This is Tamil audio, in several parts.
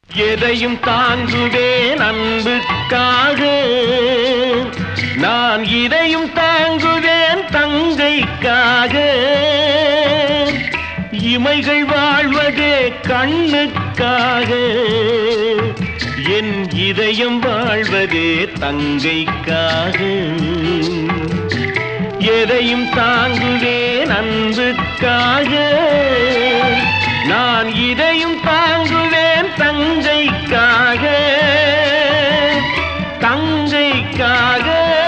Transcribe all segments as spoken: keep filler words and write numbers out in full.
எதையும் தாங்குவேன் அன்புக்காக, நான் இதையும் தாங்குவேன் தங்கைக்காக. இமைகள் வாழ்வதே கண்ணுக்காக, என் இதயம் வாழ்வதே தங்கைக்காக. எதையும் தாங்குவேன் அன்புக்காக, நான் இதையும் தாங்குவேன் தங்கைக்காக. தங்கைக்காக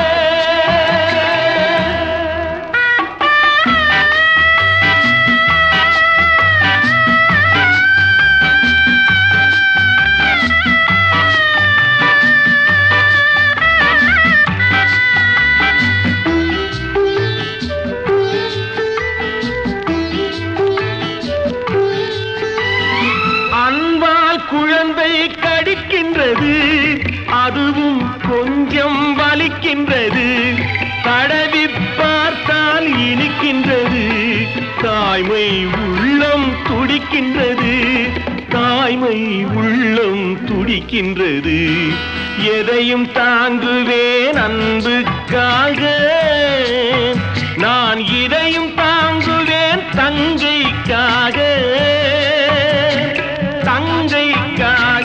குழந்தை கடிக்கின்றது, அதுவும் கொஞ்சம் வலிக்கின்றது. தடவி பார்த்தால் இனிக்கின்றது, தாய்மை உள்ளம் துடிக்கின்றது. தாய்மை உள்ளம் துடிக்கின்றது. எதையும் தாங்குவேன் அன்புக்காக, நான் இதையும் தாங்குவேன் தங்கைக்காக. தங்கைக்காக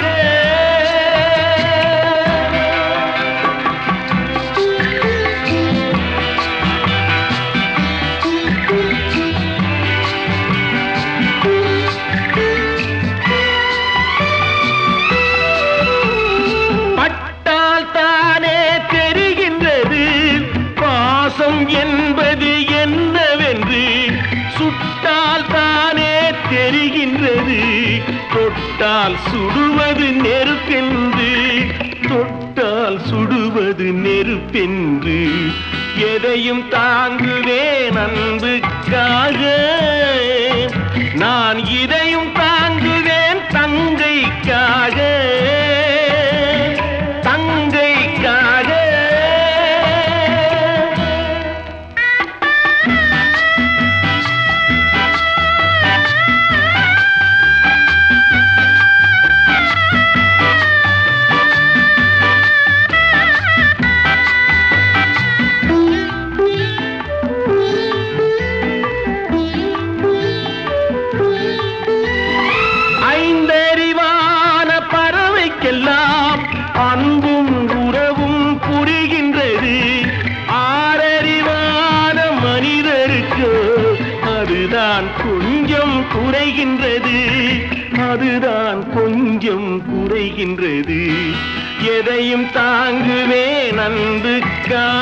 பட்டால் தானே தெரிகின்றது பாசம் என்பது என்னவென்று. சுட்டால் தானே தெரிகின்றது தொட்டால் சுடுவது நெருப்பென்று. தொட்டால் சுடுவது நெருப்பென்று. எதையும் தாங்குவேன் அன்புக்காக, நான் இதையும் தாங்குவேன் தங்கைக்காக. தங்கைக்காக எல்லாம் அன்பும் உறவும் புரிகின்றது. ஆறறிவான மனிதருக்கு அதுதான் கொஞ்சம் குறைகின்றது. அதுதான் கொஞ்சம் குறைகின்றது. எதையும் தாங்குவேன் அன்புக்காக,